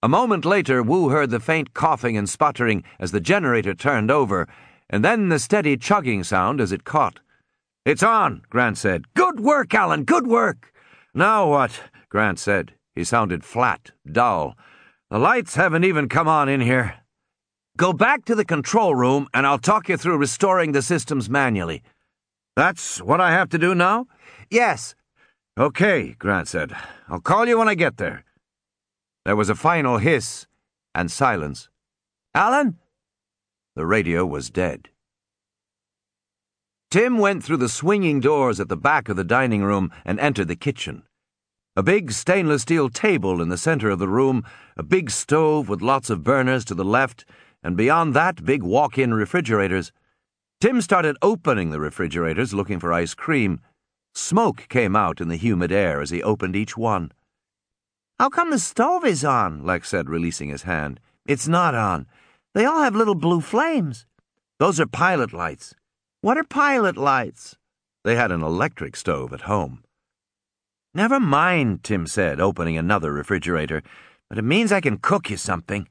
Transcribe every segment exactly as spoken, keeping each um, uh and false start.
A moment later, Wu heard the faint coughing and sputtering as the generator turned over, and then the steady chugging sound as it caught. "It's on," Grant said. "Good work, Alan, good work." "Now what?" Grant said. He sounded flat, dull. "The lights haven't even come on in here." "Go back to the control room, and I'll talk you through restoring the systems manually." "That's what I have to do now?" "Yes." "Okay," Grant said. "I'll call you when I get there." There was a final hiss and silence. "Alan?" The radio was dead. Tim went through the swinging doors at the back of the dining room and entered the kitchen. A big stainless steel table in the center of the room, a big stove with lots of burners to the left, and beyond that, big walk-in refrigerators. Tim started opening the refrigerators, looking for ice cream. Smoke came out in the humid air as he opened each one. "How come the stove is on?" Lex said, releasing his hand. "It's not on. They all have little blue flames. Those are pilot lights." "What are pilot lights?" They had an electric stove at home. "Never mind," Tim said, opening another refrigerator, "but it means I can cook you something."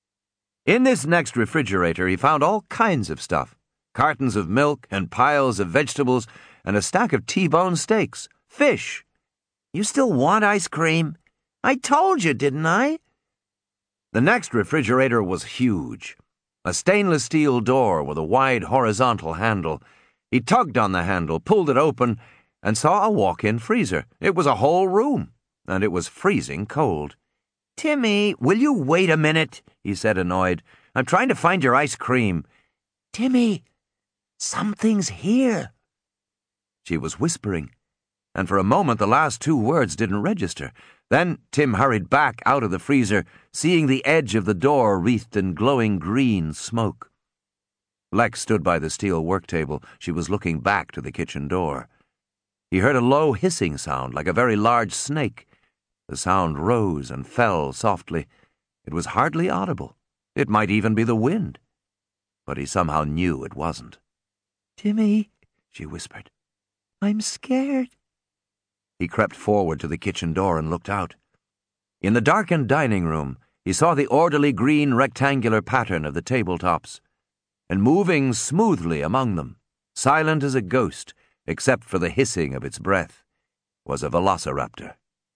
In this next refrigerator, he found all kinds of stuff. Cartons of milk and piles of vegetables and a stack of T-bone steaks. Fish. "You still want ice cream?" "I told you, didn't I?" The next refrigerator was huge. A stainless steel door with a wide horizontal handle. He tugged on the handle, pulled it open, and saw a walk-in freezer. It was a whole room, and it was freezing cold. "Timmy, will you wait a minute?" he said, annoyed. "I'm trying to find your ice cream." "Timmy, something's here." She was whispering, and for a moment the last two words didn't register. Then Tim hurried back out of the freezer, seeing the edge of the door wreathed in glowing green smoke. Lex stood by the steel work table. She was looking back to the kitchen door. He heard a low hissing sound, like a very large snake. The sound rose and fell softly. It was hardly audible. It might even be the wind. But he somehow knew it wasn't. "Timmy," she whispered, "I'm scared." He crept forward to the kitchen door and looked out. In the darkened dining room, he saw the orderly green rectangular pattern of the tabletops, and moving smoothly among them, silent as a ghost, except for the hissing of its breath, was a velociraptor.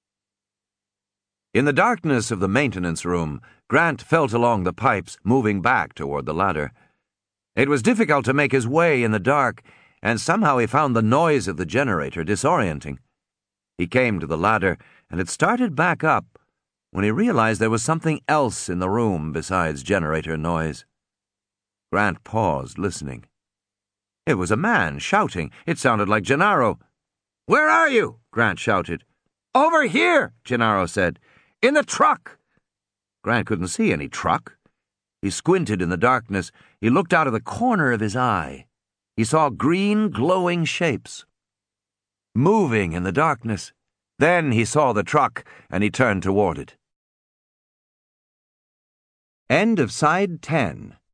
In the darkness of the maintenance room, Grant felt along the pipes, moving back toward the ladder. It was difficult to make his way in the dark, and somehow he found the noise of the generator disorienting. He came to the ladder, and it started back up when he realized there was something else in the room besides generator noise. Grant paused, listening. It was a man shouting. It sounded like Gennaro. "Where are you?" Grant shouted. "Over here," Gennaro said. "In the truck." Grant couldn't see any truck. He squinted in the darkness. He looked out of the corner of his eye. He saw green, glowing shapes moving in the darkness. Then he saw the truck, and he turned toward it. End of Side ten.